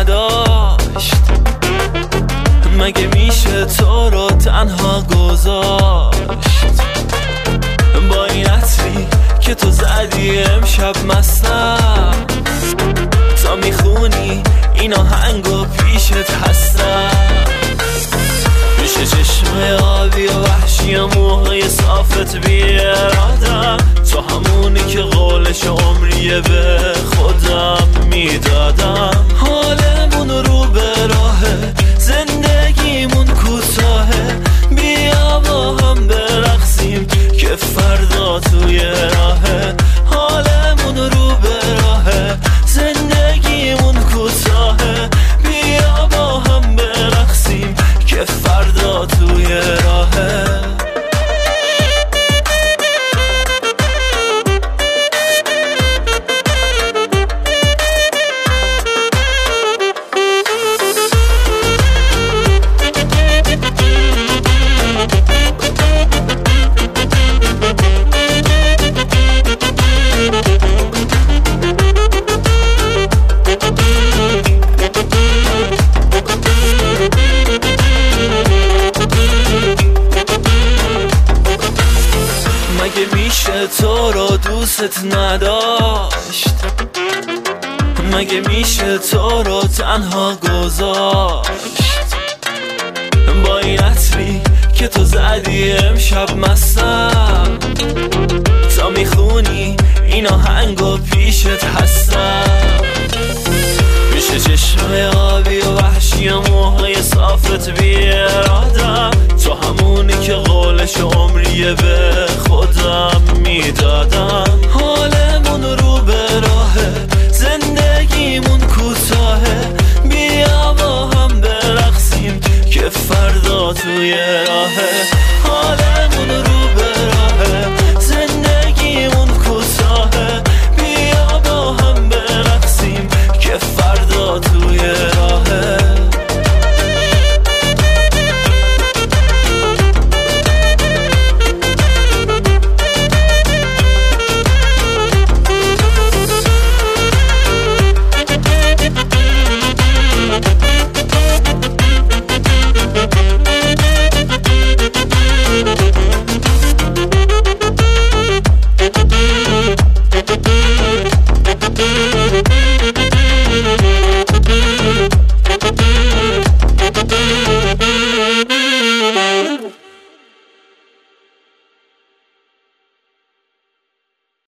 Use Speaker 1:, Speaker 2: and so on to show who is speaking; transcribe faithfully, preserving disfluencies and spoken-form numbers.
Speaker 1: نداشت. مگه میشه تو رو تنها گذاشت؟ با این عطری که تو زدی امشب مستم، تا میخونی این آهنگو پیشت هستم. پیش چشم آبی و وحشی و موهای صافت بیارادم، تو همونی که قولش عمریه به خودم میدادم. حالمون رو به راهه، زندگیمون کوتاهه، بیا با هم برقصیم که فردا توی راهه. حالمون رو به راهه، زندگیمون کوتاهه، بیا با هم برقصیم که فردا توی راهه. مگه میشه تو رو دوست نداشت؟ مگه میشه تو رو تنها گذاشت؟ با این عطری که تو زدی امشب مستم، تا میخونی این آهنگو پیشت هستم. پیش چشم آبی و وحشی و موهای صافت بیارادم، تو همونی که قولش عمریه به خودم میدادم. حالمون رو به راهه، زندگیمون کوتاهه، بیا با هم برقصیم که فردا توی راهه.